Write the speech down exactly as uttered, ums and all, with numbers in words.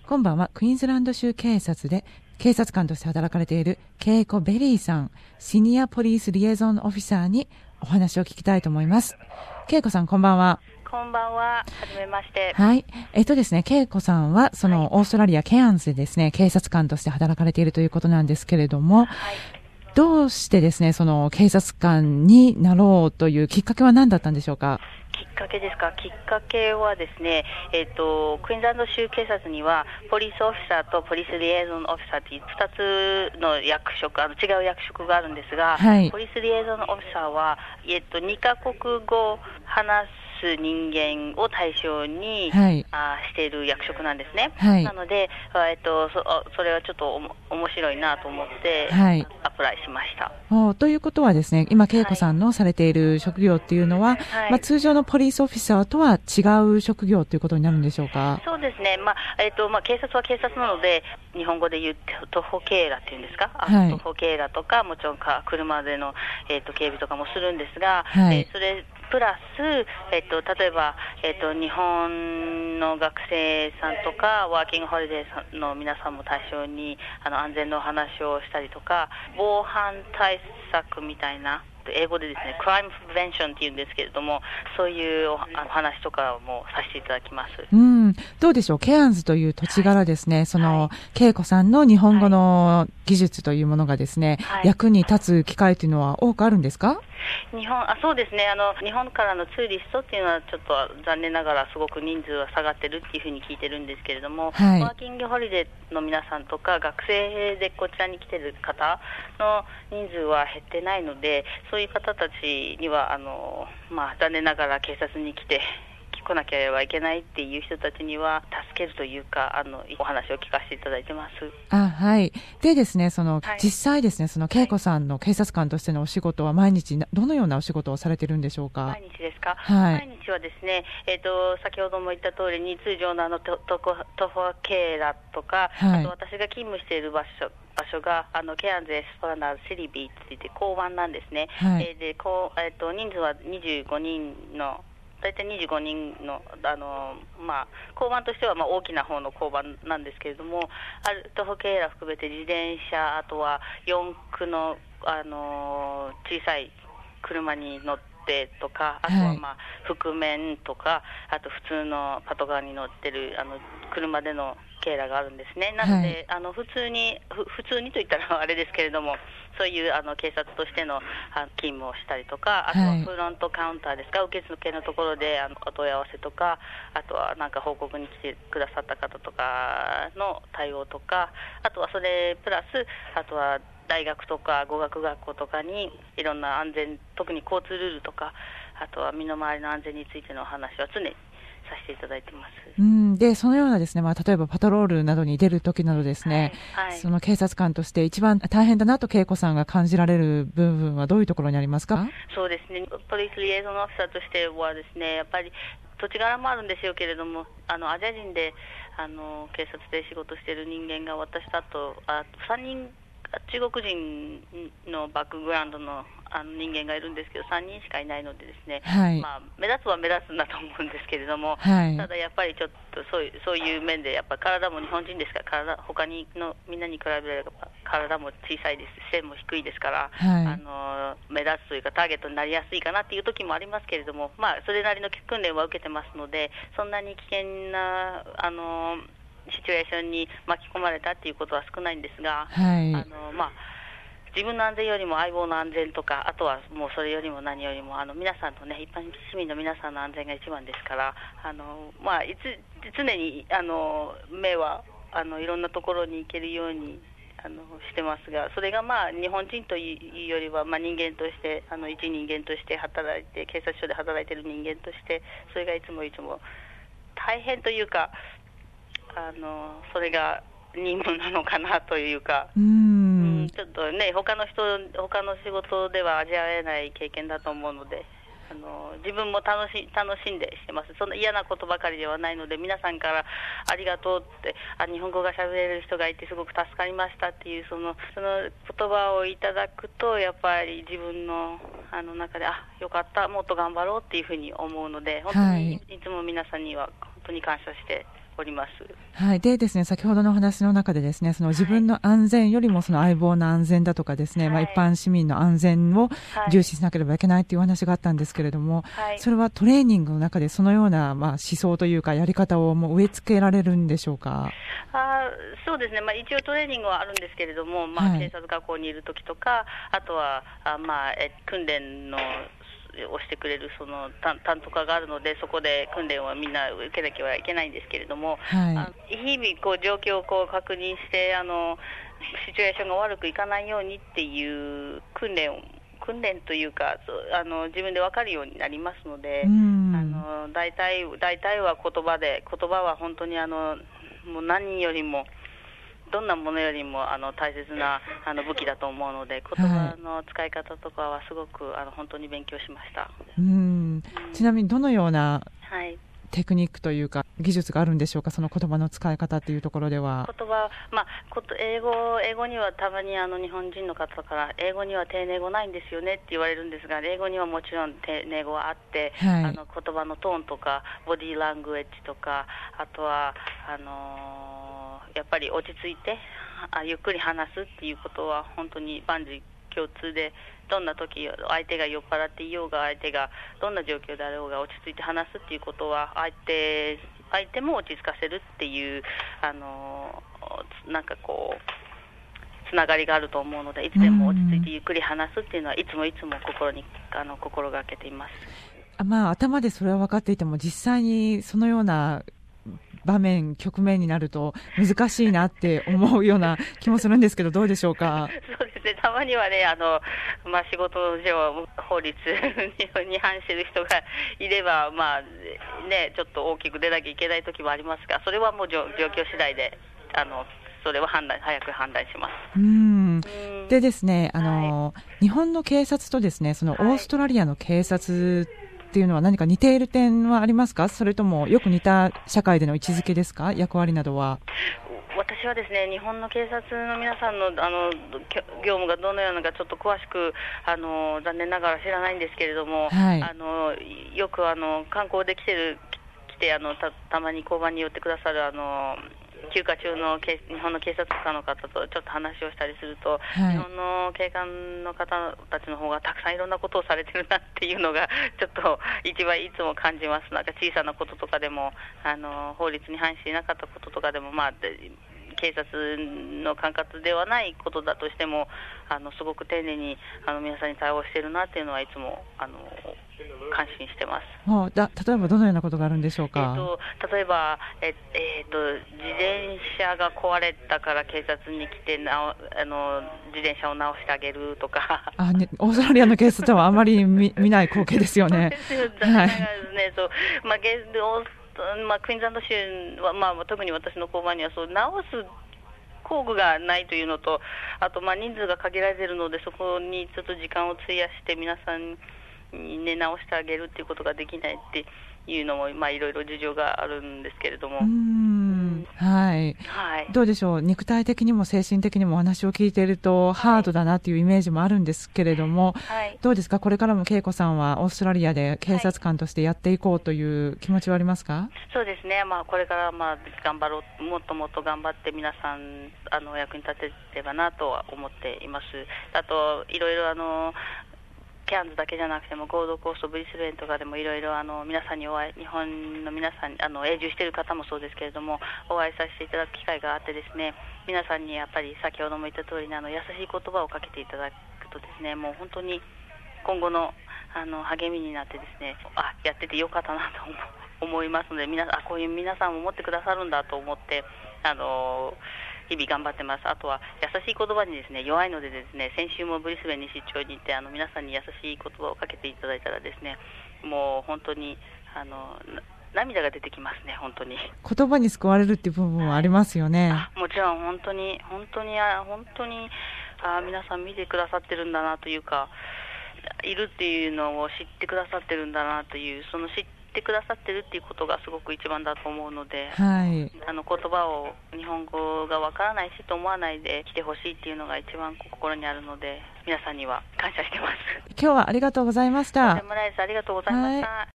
今晩はクイーンズランド州警察で警察官として働かれているケイコ・ベリーさん、シニアポリスリエゾンオフィサーにお話を聞きたいと思います。ケイコさん、こんばんは。 こんばんは。はじめまして。 はい。えっとですね、ケイコさんは、その、はい、オーストラリア、ケアンズでですね、警察官として働かれているということなんですけれども、はい、どうしてですね、その、警察官になろうというきっかけは何だったんでしょうか？ きっかけですか。きっかけはですね、えっと、クイーンズランド州警察には、ポリスオフィサーとポリスリエゾンオフィサーというふたつの役職、あの違う役職があるんですが、はい、ポリスリエゾンオフィサーは、えっと、にカ国語を話す人間を対象に、はい、あしている役職なんですね。はい、なので、えっと、そ, それはちょっとおも面白いなと思って、はい、アプライしました。 おということはですね、今、ケイコさんのされている職業っていうのは、はい、まあ、通常のポリスオフィサーとは違う職業ということになるんでしょうか？ そうですね、まあえっとまあ、警察は警察なので、日本語で言う徒歩警らっていうんですか、はい、徒歩警らとか、もちろんか車での、えっと、警備とかもするんですが、はい、えー、それプラス、えっと、例えば、えっと、日本の学生さんとかワーキングホリデーさんの皆さんも対象にあの安全のお話をしたりとか、防犯対策みたいな、英語でですね、クライムプレベンションっていうんですけれども、そういうお話とかもさせていただきます。 うん、どうでしょう、ケアンズという土地柄ですね、はい、その、ケイコさんの日本語の技術というものがですね、はい、役に立つ機会というのは多くあるんですか？ 日本あそうですね、あの日本からのツーリストっていうのはちょっと残念ながらすごく人数は下がってるっていうふうに聞いてるんですけれども、はい、ワーキングホリデーの皆さんとか学生でこちらに来てる方の人数は減ってないので、そういう方たちにはあの、まあ、残念ながら警察に来て来なければいけないっていう人たちには助けるというか、あのお話を聞かせていただいてます。 あ、はい。でですね、その、はい、実際ですね、その恵子さんの警察官としてのお仕事は毎日どのようなお仕事をされてるんでしょうか？ 毎日ですか？ はい。 毎日はですね、えっと先ほども言った通りに通常のあの徒歩警らとか、はい、あと私が勤務している場所場所があのケアンズエスプラナードシティビーチといって交番なんですね。はい、えー、でこうえっと人数はにじゅうごにんの大体にじゅうごにんの、あのまあ、交番としてはまあ大きな方の交番なんですけれども、ある徒歩警ら含めて自転車、あとは四駆の、あの小さい車に乗ってとか、あとは、まあ、覆面とか、あと普通のパトカーに乗ってるあの車での警らがあるんですね。なので、はい、あの普通に普通にといったらあれですけれども、そういうあの警察としての勤務をしたりとか、あとはフロントカウンターですか、はい、受付のところであのお問い合わせとか、あとはなんか報告に来てくださった方とかの対応とか、あとはそれプラス、あとは大学とか語学学校とかにいろんな安全、特に交通ルールとか、あとは身の回りの安全についてのお話は常にさせていただいてます。 うんでそのようなですね、まあ、例えばパトロールなどに出るときなどですね、はいはい、その警察官として一番大変だなと恵子さんが感じられる部分はどういうところにありますか？ そうですね、ポリスリエゾンオフィサーとしてはですね、やっぱり土地柄もあるんですよけれども、あのアジア人であの警察で仕事している人間が私とあとあさんにん中国人のバックグラウンドのあの人間がいるんですけど、さんにんしかいないのでですね、はい、まあ、目立つは目立つんだと思うんですけれども、はい、ただやっぱりちょっとそういう、そういう面でやっぱ体も日本人ですから、体他にのみんなに比べれば体も小さいです、背も低いですから、はい、あの目立つというかターゲットになりやすいかなっていう時もありますけれども、まあ、それなりの訓練は受けてますので、そんなに危険なあのシチュエーションに巻き込まれたっていうことは少ないんですが、はい、あのまあ自分の安全よりも相棒の安全とか、あとはもうそれよりも何よりもあの皆さんのね、一般市民の皆さんの安全が一番ですから、あの、まあ、いつ常にあの目はあのいろんなところに行けるようにあのしてますが、それがまあ日本人というよりは、まあ、人間としてあの一人間として働いて、警察署で働いている人間として、それがいつもいつも大変というか、あのそれが任務なのかなというか、うーん、ちょっとね、他の人他の仕事では味わえない経験だと思うので、あの自分も楽し楽しんでしてます。そんな嫌なことばかりではないので、皆さんからありがとうって、あ日本語が喋れる人がいてすごく助かりましたっていうそのその言葉をいただくと、やっぱり自分のあの中であよかった、もっと頑張ろうっていうふうに思うので、本当にいつも皆さんには本当に感謝しております。 はい。でですね、先ほどのお話の中でですね、その自分の安全よりもその相棒の安全だとかですね、はい、まあ一般市民の安全を重視しなければいけないというお話があったんですけれども、はい、それはトレーニングの中でそのようなまあ思想というかやり方をもう植え付けられるんでしょうか。 あそうですね、まあ、一応トレーニングはあるんですけれども、まあ、警察学校にいるときとか、はい、あとはあ、まあ、え訓練のをしてくれるその担当課があるので、そこで訓練をみんな受けなきゃいけないんですけれども、はい、あ日々こう状況をこう確認してあのシチュエーションが悪くいかないようにっていう訓練を訓練というかあの自分で分かるようになりますので、あの大体大体は言葉で言葉は本当にあのもう何よりもどんなものよりもあの大切なあの武器だと思うので、言葉の使い方とかはすごくあの本当に勉強しました。 うん、ちなみにどのようなテクニックというか技術があるんでしょうか、その言葉の使い方というところでは。 言葉、まあ、こと英語英語にはたまにあの日本人の方から英語には丁寧語ないんですよねって言われるんですが、英語にはもちろん丁寧語はあって、はい、あの言葉のトーンとかボディーラングエッジとか、あとはあのーやっぱり落ち着いてあゆっくり話すっていうことは本当に万事共通で、どんな時相手が酔っ払っていようが相手がどんな状況であろうが落ち着いて話すっていうことは相手相手も落ち着かせるっていうあのなんかこうつながりがあると思うので、いつでも落ち着いてゆっくり話すっていうのはいつもいつも心にあの心がけています。 あ、まあ、頭でそれは分かっていても実際にそのような場面局面になると難しいなって思うような気もするんですけど、どうでしょうか。 そうですね、たまにはねあの、まあ、仕事上法律に反している人がいれば、まあね、ちょっと大きく出なきゃいけない時もありますが、それはもう状況次第であのそれは判断早く判断します。 うんでですね、あの、はい、日本の警察とですね、そのオーストラリアの警察っていうのは何か似ている点はありますか？それともよく似た社会での位置づけですか？役割などは。 私はですね、日本の警察の皆さんの、あの業務がどのようなのかちょっと詳しくあの残念ながら知らないんですけれども、はい、あのよくあの観光で来てる来てあの た, たまに交番に寄ってくださるあの休暇中の日本の警察官の方とちょっと話をしたりすると、はい、日本の警官の方たちの方がたくさんいろんなことをされてるなっていうのがちょっと一番いつも感じます。なんか小さなこととかでもあの法律に反していなかったこととかでも、まあ警察の管轄ではないことだとしてもあのすごく丁寧にあの皆さんに対応しているなっていうのはいつもあの感心してます。 もうだ例えばどのようなことがあるんでしょうか。 えー、と例えば、ええー、と自転車が壊れたから警察に来てなあの自転車を直してあげるとかあ、ね、オーストラリアの警察はあまり 見, 見ない光景ですよね。 そうですよ、はい、ね、そう、まあまあ、クイーンズランド州は、まあ、特に私の交番にはそう直す工具がないというのと、あとまあ人数が限られているのでそこにちょっと時間を費やして皆さんに、ね、直してあげるっていうことができないっていうのも、まあ、いろいろ事情があるんですけれども、うーん、 はいはい、どうでしょう、肉体的にも精神的にもお話を聞いているとハードだなというイメージもあるんですけれども、はい、どうですか、これからも恵子さんはオーストラリアで警察官としてやっていこうという気持ちはありますか？はい、 そうですね、まあ、これからまあ頑張ろう、もっともっと頑張って皆さんあの役に立てればなとは思っています。あといろいろあのケアンズだけじゃなくてもゴールドコースト、ブリスベンとかでもいろいろ皆さんにお会い、日本の皆さんあの永住している方もそうですけれどもお会いさせていただく機会があってですね、皆さんにやっぱり先ほども言った通りにあの優しい言葉をかけていただくとですね、もう本当に今後のあの励みになってですね、あ、やっててよかったなと思いますので、皆あこういう皆さんも思ってくださるんだと思ってあの日々頑張ってます。あとは優しい言葉にですね弱いのでですね、先週もブリスベンに出張に行ってあの皆さんに優しい言葉をかけていただいたらですね、もう本当にあの涙が出てきますね。本当に言葉に救われるっていう部分はありますよね。 あ、もちろん本当に本当にあ本当にあ皆さん見てくださってるんだなというか、いるっていうのを知ってくださってるんだなという、その知っててくださってるっていうことがすごく一番だと思うので、はい、あの言葉を日本語がわからないしと思わないで来てほしいっていうのが一番心にあるので、皆さんには感謝してます。 今日はありがとうございました。 とんでもないです。ありがとうございました。はい。